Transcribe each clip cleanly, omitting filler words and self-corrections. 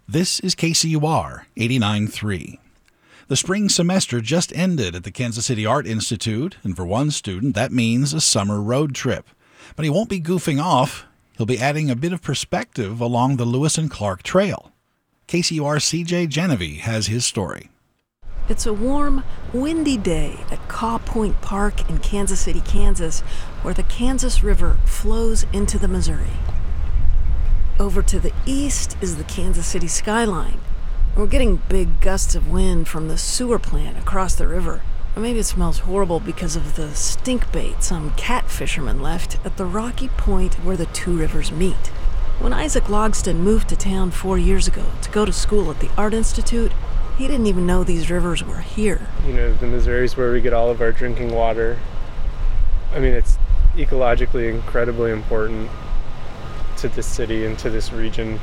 This is KCUR 89.3. The spring semester just ended at the Kansas City Art Institute, and for one student, that means a summer road trip. But he won't be goofing off. He'll be adding a bit of perspective along the Lewis and Clark Trail. KCUR CJ Genevieve has his story. It's a warm, windy day at Caw Point Park in Kansas City, Kansas, where the Kansas River flows into the Missouri. Over to the east is the Kansas City skyline. We're getting big gusts of wind from the sewer plant across the river. Or maybe it smells horrible because of the stink bait some cat fishermen left at the rocky point where the two rivers meet. When Isaac Logston moved to town 4 years ago to go to school at the Art Institute, he didn't even know these rivers were here. You know, the Missouri's where we get all of our drinking water. I mean, it's ecologically incredibly important to this city and to this region.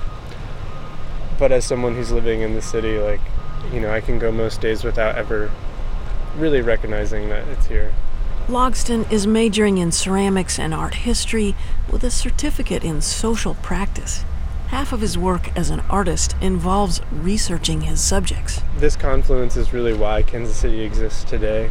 But as someone who's living in the city, I can go most days without ever really recognizing that it's here. Logston is majoring in ceramics and art history with a certificate in social practice. Half of his work as an artist involves researching his subjects. This confluence is really why Kansas City exists today.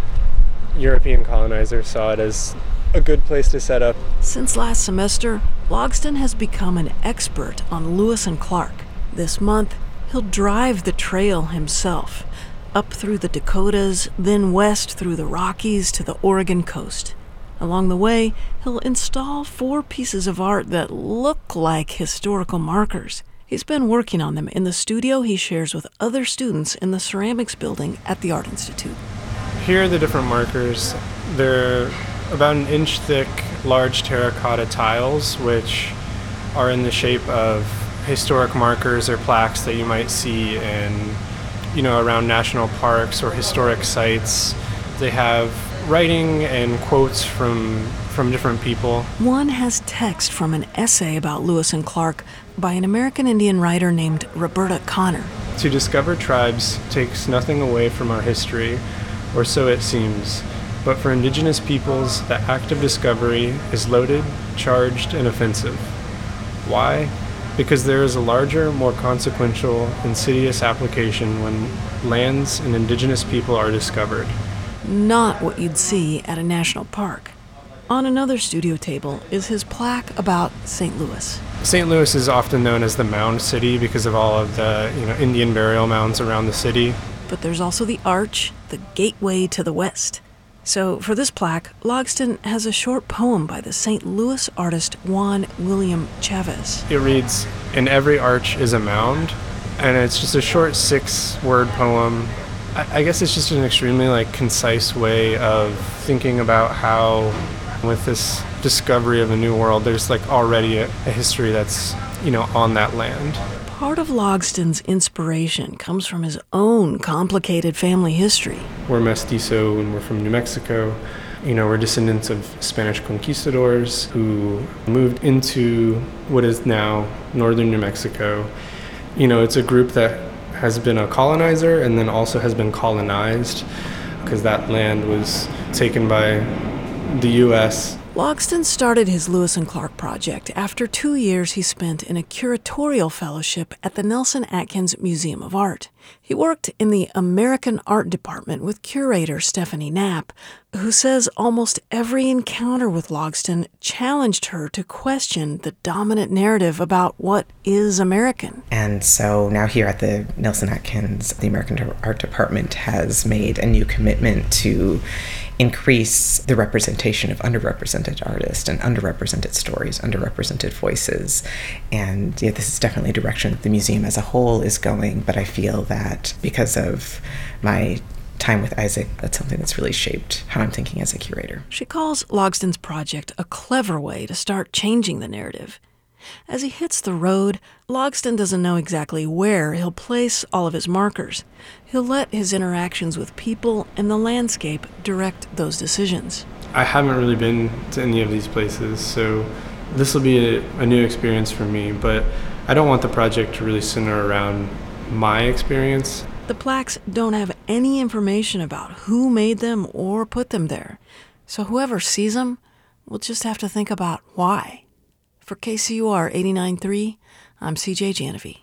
European colonizers saw it as a good place to set up. Since last semester, Logston has become an expert on Lewis and Clark. This month, he'll drive the trail himself, up through the Dakotas, then west through the Rockies to the Oregon coast. Along the way, he'll install 4 pieces of art that look like historical markers. He's been working on them in the studio he shares with other students in the ceramics building at the Art Institute. Here are the different markers. They're about an inch thick, large terracotta tiles, which are in the shape of historic markers or plaques that you might see in, around national parks or historic sites. They have writing and quotes from different people. One has text from an essay about Lewis and Clark by an American Indian writer named Roberta Connor. To discover tribes takes nothing away from our history, or so it seems. But for indigenous peoples, the act of discovery is loaded, charged, and offensive. Why? Because there is a larger, more consequential, insidious application when lands and indigenous people are discovered. Not what you'd see at a national park. On another studio table is his plaque about St. Louis. St. Louis is often known as the Mound City because of all of the Indian burial mounds around the city. But there's also the arch, the gateway to the west. So for this plaque, Logston has a short poem by the St. Louis artist Juan William Chavez. It reads, "In every arch is a mound," and it's just a short 6-word poem. I guess it's just an extremely concise way of thinking about how with this discovery of a new world, there's already a history that's, on that land. Part of Logston's inspiration comes from his own complicated family history. We're mestizo and we're from New Mexico. We're descendants of Spanish conquistadors who moved into what is now northern New Mexico. It's a group that has been a colonizer and then also has been colonized because that land was taken by the U.S. Logston started his Lewis and Clark project after 2 years he spent in a curatorial fellowship at the Nelson Atkins Museum of Art. He worked in the American Art Department with curator Stephanie Knapp, who says almost every encounter with Logston challenged her to question the dominant narrative about what is American. And so now here at the Nelson Atkins, the American Art Department has made a new commitment to increase the representation of underrepresented artists and underrepresented stories, underrepresented voices. And this is definitely a direction the museum as a whole is going, but I feel that because of my time with Isaac, that's something that's really shaped how I'm thinking as a curator. She calls Logston's project a clever way to start changing the narrative. As he hits the road, Logston doesn't know exactly where he'll place all of his markers. He'll let his interactions with people and the landscape direct those decisions. I haven't really been to any of these places, so this will be a new experience for me, but I don't want the project to really center around my experience. The plaques don't have any information about who made them or put them there, so whoever sees them will just have to think about why. For KCUR 89.3, I'm CJ Genevieve.